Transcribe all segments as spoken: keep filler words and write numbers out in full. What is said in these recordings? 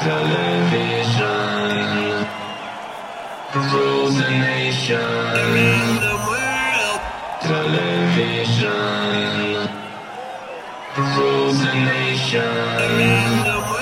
Television rules the nation. Around the world. Television rules the nation. Around the world.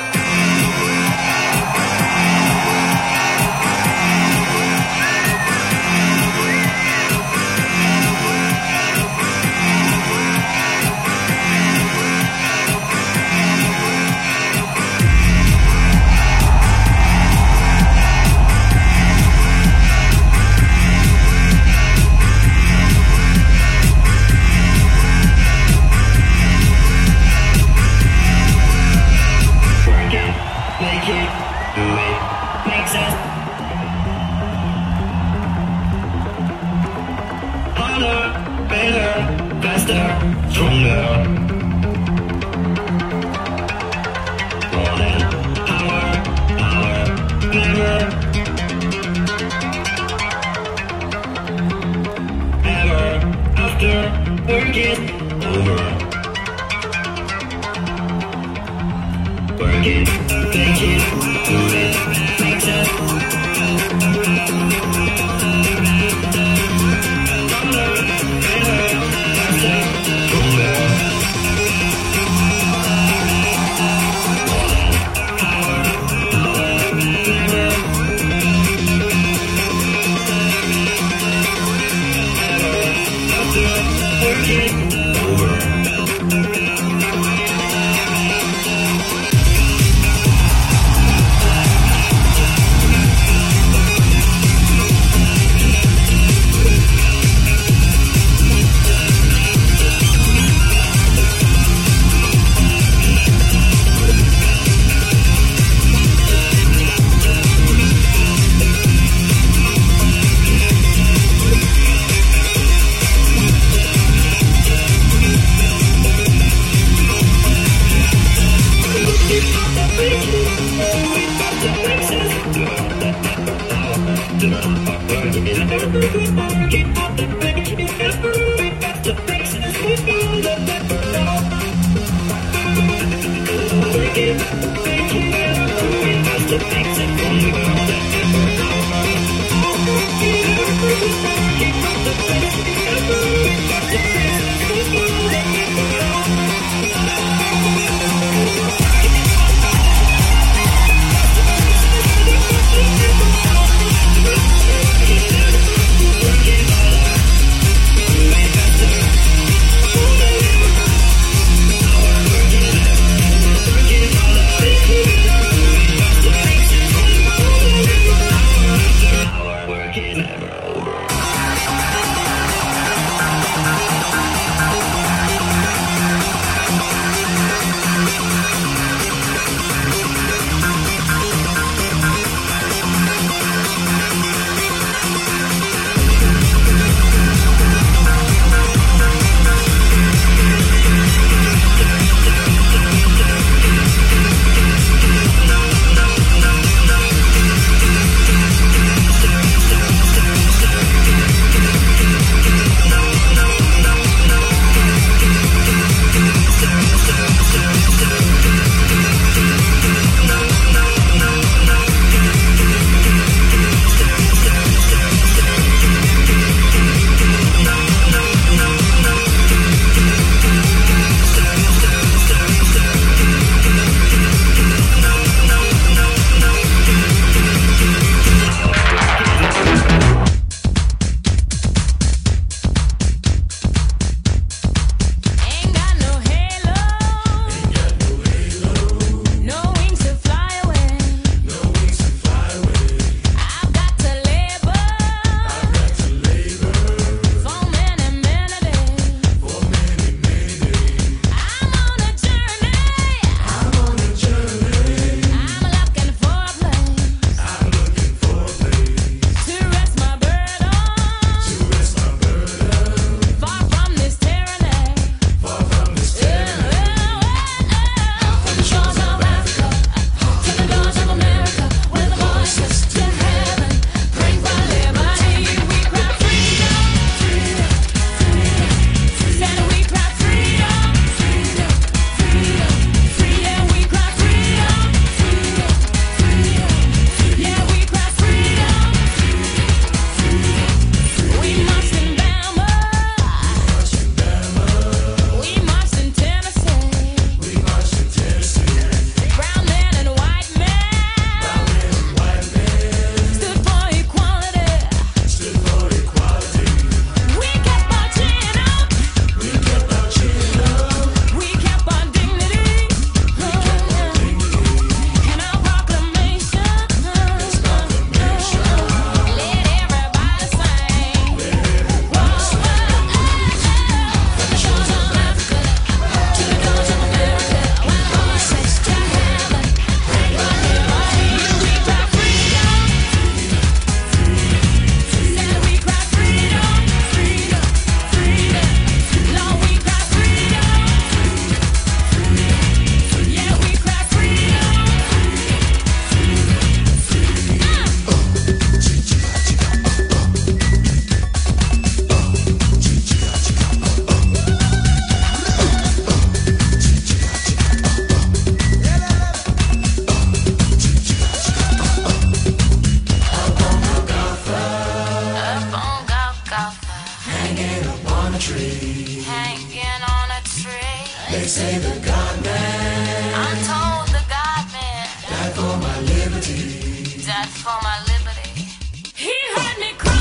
hanging upon a tree. Hanging on a tree. They say the God man. I'm told the God man died for my liberty. died for my liberty. He heard me crying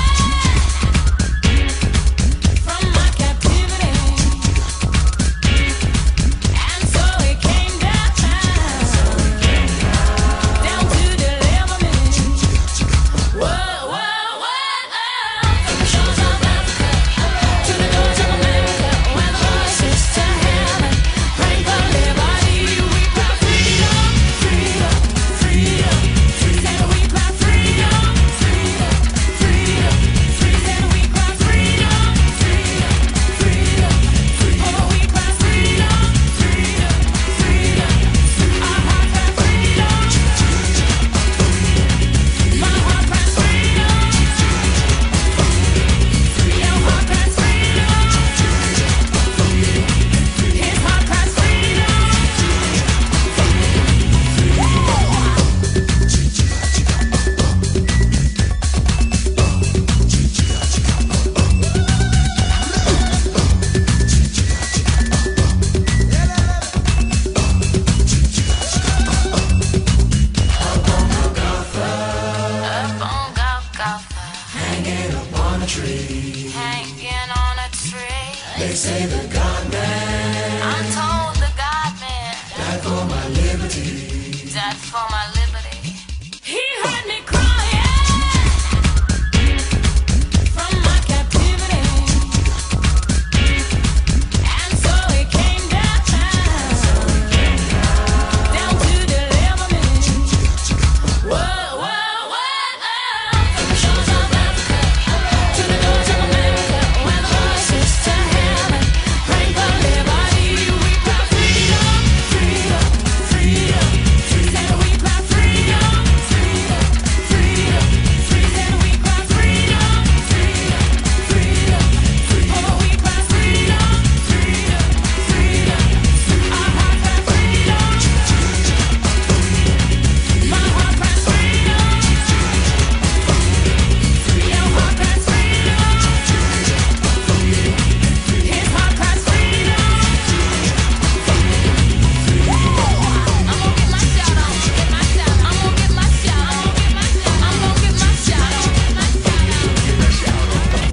from my captivity, and so he came down, down to deliver me. Whoa, whoa, whoa, from the shores of Africa to the doors of America, where the voices to heaven praying for liberty. We cry freedom, freedom, freedom, freedom. Said we cry freedom, freedom, freedom, freedom. Said we cry freedom, freedom, freedom, freedom. Oh, we cry freedom, freedom, freedom. Our heart cries freedom. My heart cries freedom. Your heart cries freedom. His heart cries freedom. Up on Golgotha, Hanging upon a tree. hanging on a tree. They say the God man I'm told the God man died for my liberty. died for my liberty. He heard me crying from my captivity, and so he came down, down to deliver me. Whoa, whoa, whoa, from the shores of Africa to the doors of America, where the voices to heaven praying for liberty. We cry freedom, freedom, freedom. Said we cry freedom, freedom, freedom, freedom. Said we cry freedom, freedom, freedom, freedom. Oh, we cry freedom, freedom, freedom. Our heart cries freedom. My heart cries freedom. Your heart cries freedom. His heart cries freedom. I'm gonna get my shout on, get my shout. I'm gonna get my shout on, get my shout. I'm gonna get my shout on, get my shout on.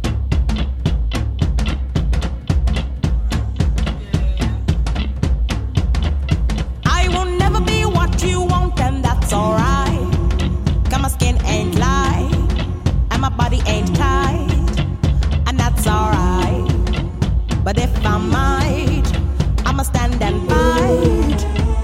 I will never be what you want, and that's alright. 'Cause my skin ain't light, and my body ain't tight, and that's alright. But if I might, I'ma stand and fight.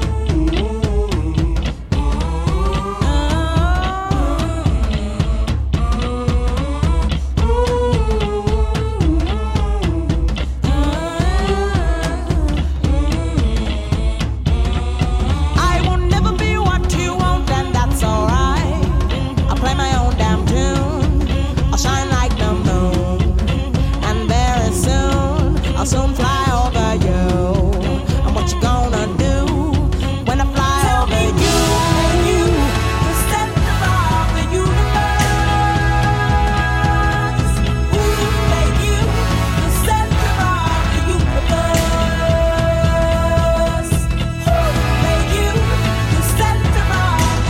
I will never be what you want, and that's alright. I'll play my own damn tune. I'll shine like the moon, and very soon I'll soon fly over you. And what you gonna do when I fly over you? You, the center of the universe. Ooh, make you the center of the universe. Ooh, make you the center of the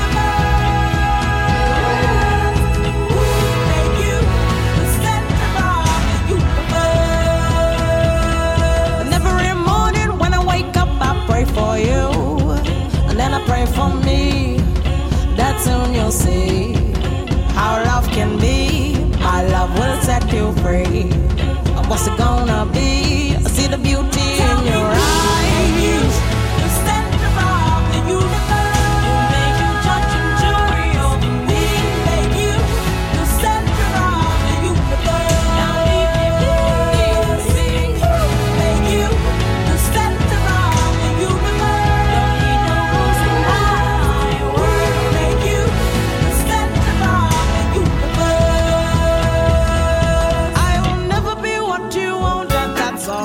universe. Ooh, make you the center of the universe. And every morning when I wake up, I pray for you, and then I pray for me. That soon you'll see how love can be. My love will set you free. What's it gonna be? I see the beauty in your eyes. The center of the universe. Make you judge and jury over me. Make you the center of the universe. Now leave me sing. Make you the center of the universe. Don't need no rules in my world. Make you the center of the universe. I will never be what you want, and that's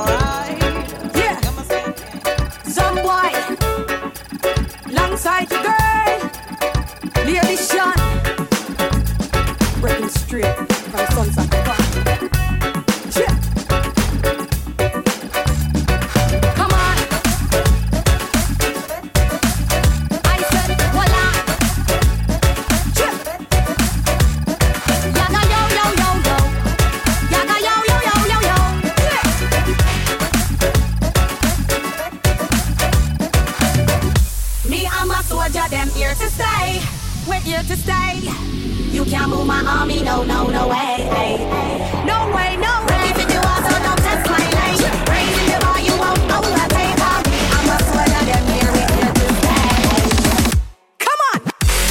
to stay. You can't move my army, no, no, no way. No way, no way. Ready to do all, so don't test my lane. Raising the bar, you won't overtake me. I'm a sweater, them here, we here to stay. Come on!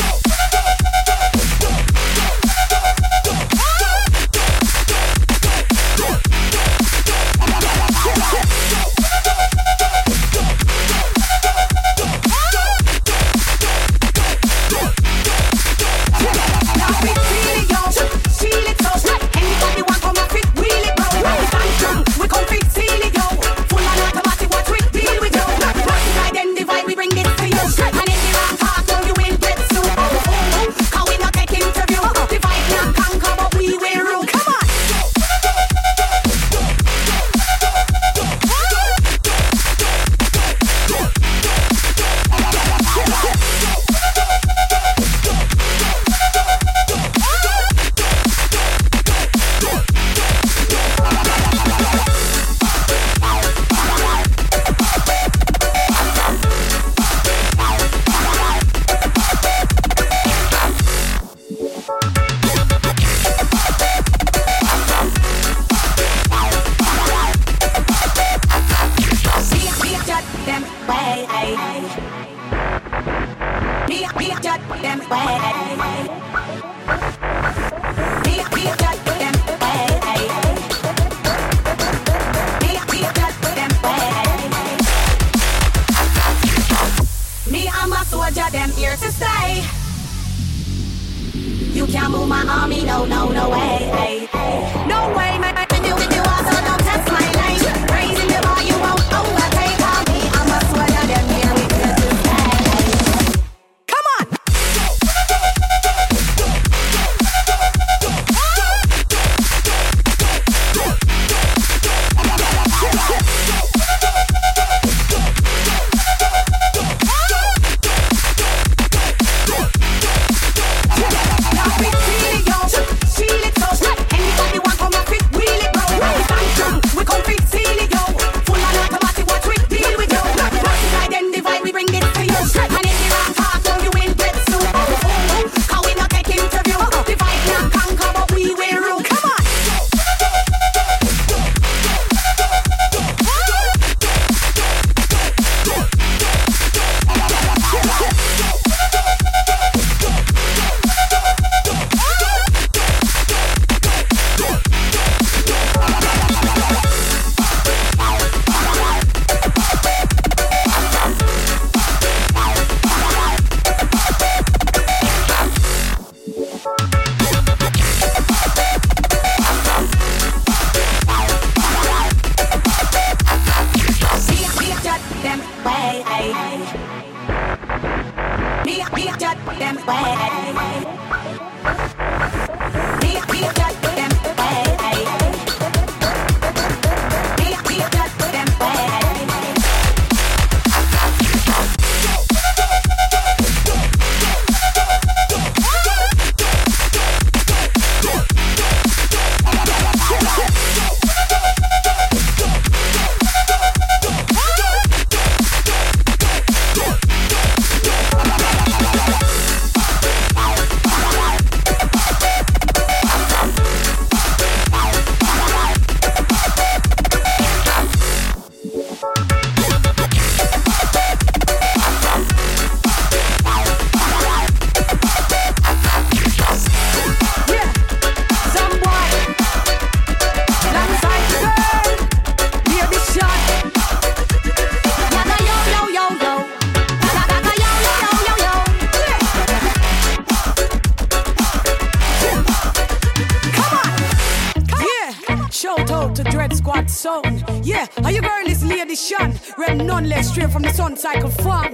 Straight from the sun cycle farm.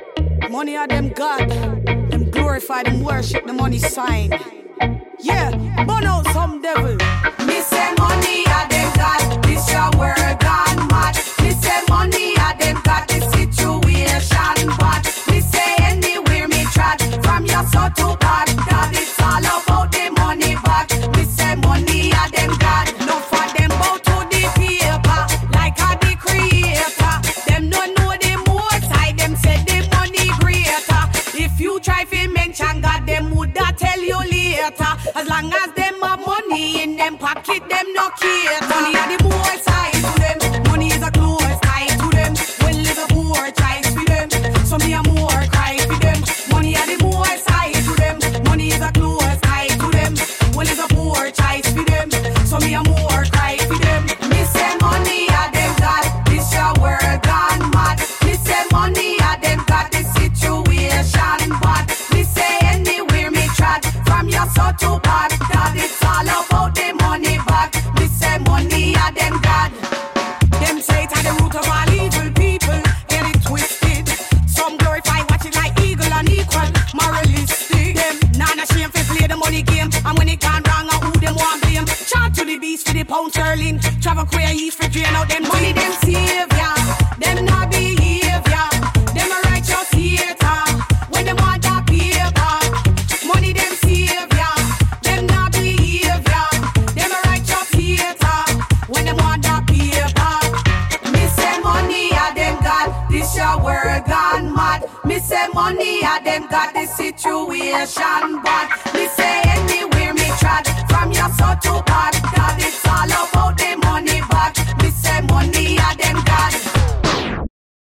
Money are them God. Them glorify, them worship the money sign. Yeah, burn out some devil. Me say money are them God. This your word gone mad. Me say money are them God. This situation bad. Me say anywhere me trod. From your soul to God. God, it's all about the money back. Me say money are them God. No for them bow to the paper. Like a the creator. Them no know the most high. Them say the money greater. If you try to mention God, them would Berlin, travel queer east for drain out them money them savior. Them not behavior. Them a righteous hater. When them want that paper. Money them savior. Them not behavior. Them a righteous hater. When them want that paper. Me say money a them got this your world gone mad. Me say money a them got this situation bad. Me say anywhere me trod from your soul to bar.